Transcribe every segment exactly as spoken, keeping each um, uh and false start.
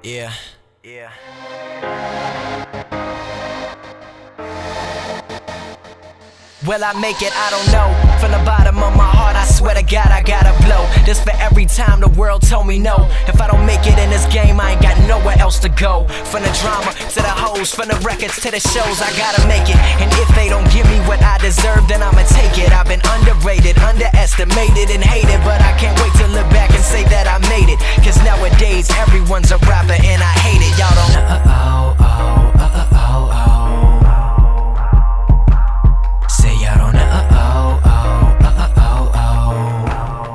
Yeah, yeah. Will I make it? I don't know. From the bottom of my heart, I swear to God, I gotta blow. This for every time the world told me no. If I don't make it in this game, I ain't got nowhere else to go. From the drama to the hoes, from the records to the shows, I gotta make it. And if they don't give me what I deserve, then I'ma take it. I've been underrated, underestimated, and hated, but I can't wait to look back and say that I made it. Cause nowadays, everyone's a rapper and I hate it. Y'all don't uh oh, oh, uh oh, oh, oh. Say y'all don't uh oh, oh, uh oh, oh.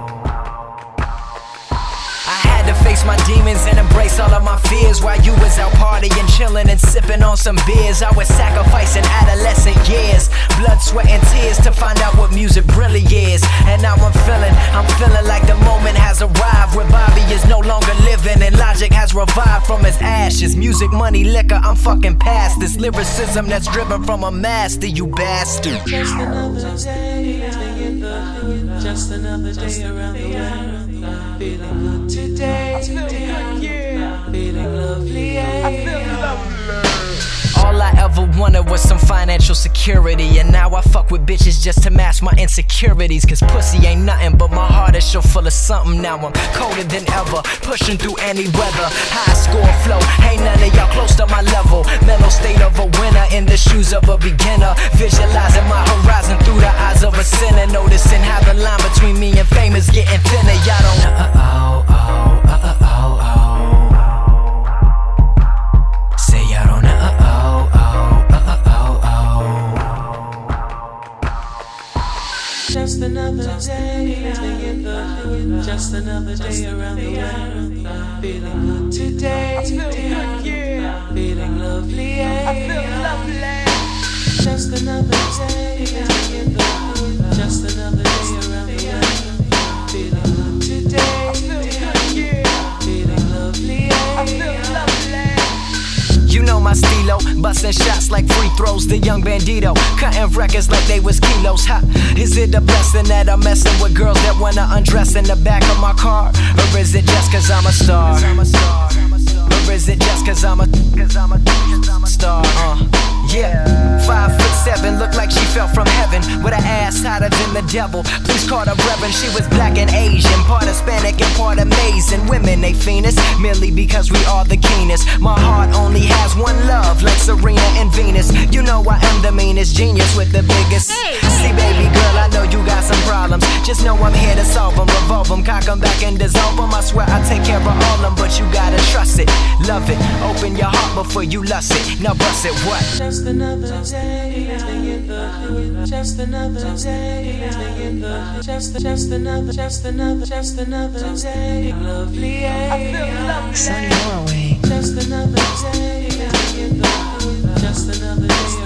I had to face my demons and embrace all of my fears while you was out partying, chilling and sipping on some beers. I was sacrificing adolescent years, blood, sweat and tears to find out what music really is. And now I'm feeling, I'm feeling like the moment has arrived where Bobby is no longer living and Logic has revived from his ashes. Music, money, liquor, I'm fucking past this lyricism that's driven from a master, you bastard. Just another day in the hood, just another day around the world. Feeling good today, I feel good, yeah. Feeling lovely, yeah. I feel lovely. All I ever wanted was some financial security, and now I fuck with bitches just to mask my insecurities. Cause pussy ain't nothing, but my heart is so full of something. Now I'm colder than ever, pushing through any weather. High score flow, ain't none of y'all close to my level. Mental state of a winner in the shoes of a beginner. Visualizing my horizon through the eyes of a sinner. Noticing how the line between me and fame is getting thinner. Y'all don't uh oh, oh, uh oh, oh. Say y'all don't uh oh. Just another day in the hood, just another day around the world. Feeling good today, I feel good, yeah. Feeling lovely, yeah. I feel lovely. Just another day in the hood, just another day around the world. Feeling good today, I feel good, yeah. Feeling lovely, yeah. I feel lovely. You know my stilo, busting shots like free throws, the young bandito, cutting records like they was kilos. Ha, is it a blessing that I'm messing with girls that wanna undress in the back of my car? Or is it just cause I'm a star? Or is it just cause I'm a, cause I'm a star? Uh, yeah, five foot seven, look like she fell from heaven, with an ass hotter than the devil. Please call her Reverend. She was black and Asian, part Hispanic and part amazing. Women, they fiendish, merely because we are the keenest. My heart only has one love, like Serena and Venus. You know I am the meanest genius with the biggest. See, baby girl, I know you got some problems. Just know I'm here to solve them, revolve them, cock them back and dissolve them. I swear I take care of all them, but you gotta trust it, love it. Open your heart before you lust it. Now bust it, what? Just another day in the hood, just another day in the hood, just just another, just another, just another day. Lovely, yeah. I feel lovely. Sunny Norway. Just another day in the hood, just another day.